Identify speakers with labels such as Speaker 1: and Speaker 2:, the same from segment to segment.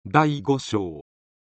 Speaker 1: 第5章。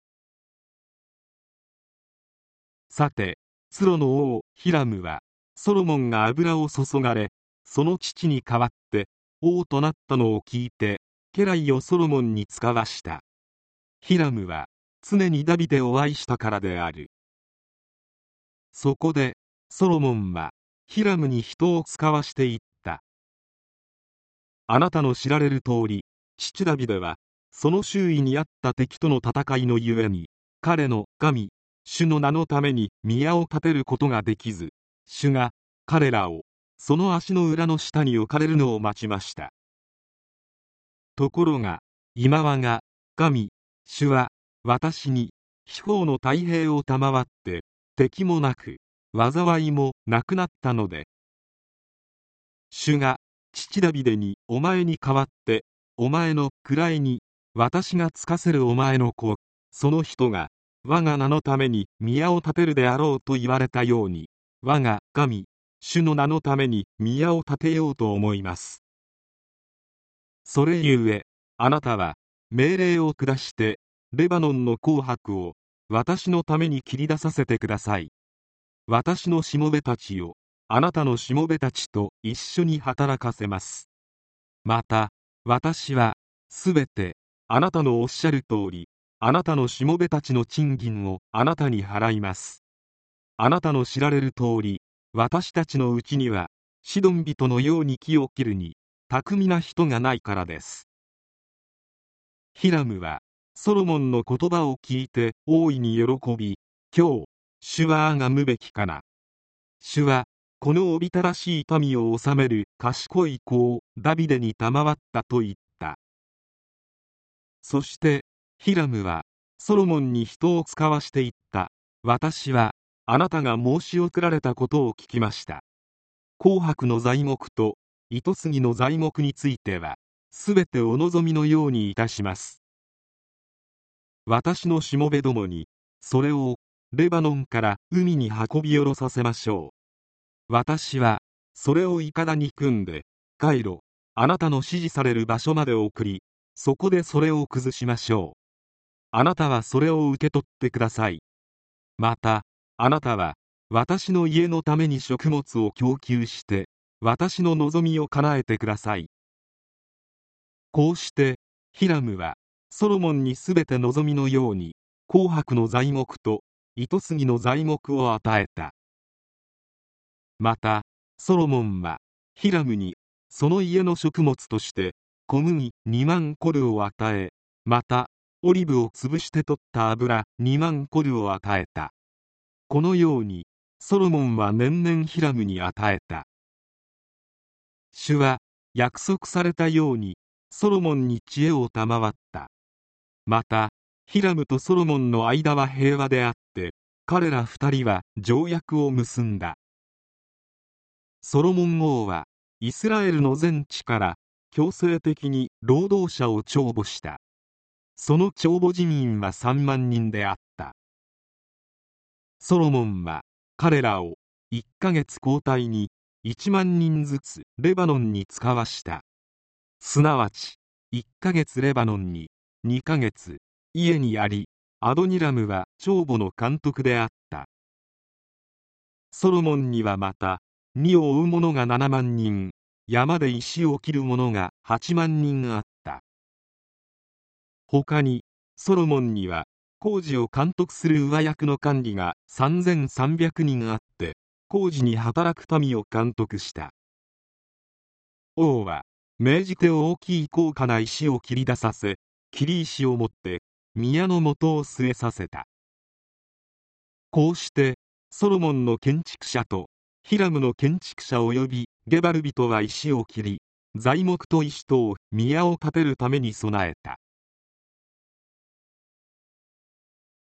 Speaker 1: さて、ツロの王ヒラムは、ソロモンが油を注がれ、その父に代わって王となったのを聞いて、家来をソロモンに使わした。ヒラムは常にダビデを愛したからである。そこでソロモンはヒラムに人を使わしていった。あなたの知られる通り、父ダビデはその周囲にあった敵との戦いのゆえに、彼の神主の名のために宮を建てることができず、主が彼らをその足の裏の下に置かれるのを待ちました。ところが今はが神主は私に四方の太平を賜って敵もなく災いもなくなったので、主が父ダビデにお前に代わってお前の位に私がつかせるお前の子その人が我が名のために宮を建てるであろうと言われたように、我が神主の名のために宮を建てようと思います。それゆえあなたは命令を下してレバノンの紅白を私のために切り出させてください。私のしもべたちをあなたのしもべたちと一緒に働かせます。また私はすべてあなたのおっしゃる通り、あなたのしもべたちの賃金をあなたに払います。あなたの知られる通り、私たちのうちにはシドン人のように木を切るに巧みな人がないからです。ヒラムはソロモンの言葉を聞いて大いに喜び、今日主はあがむべきかな。主はこのおびただしい民を治める賢い子をダビデに賜ったと言った。そしてヒラムはソロモンに人を使わしていった。私はあなたが申し送られたことを聞きました。紅白の材木と糸杉の材木についてはすべてお望みのようにいたします。私のしもべどもにそれをレバノンから海に運び下ろさせましょう。私はそれをいかだに組んでカイロ、あなたの指示される場所まで送り、そこでそれを崩しましょう。あなたはそれを受け取ってください。またあなたは私の家のために食物を供給して私の望みを叶えてください。こうしてヒラムはソロモンにすべて望みのように紅白の材木と糸杉の材木を与えた。またソロモンはヒラムにその家の食物として小麦2万コルを与え、またオリブを潰して取った油2万コルを与えた。このようにソロモンは年々ヒラムに与えた。主は約束されたようにソロモンに知恵を賜った。またヒラムとソロモンの間は平和であって、彼ら二人は条約を結んだ。ソロモン王はイスラエルの全地から強制的に労働者を徴募した。その徴募人員は3万人であった。ソロモンは彼らを1ヶ月交代に1万人ずつレバノンに使わした。すなわち1ヶ月レバノンに2ヶ月家にあり、アドニラムは帳簿の監督であった。ソロモンにはまた荷を追う者が7万人、山で石を切る者が8万人あった。他にソロモンには工事を監督する上役の管理が3300人あって、工事に働く民を監督した。王は命じて大きい高価な石を切り出させ、切り石を持って宮の元を据えさせた。こうしてソロモンの建築者とヒラムの建築者及びゲバル人は石を切り、材木と石とを宮を建てるために備えた。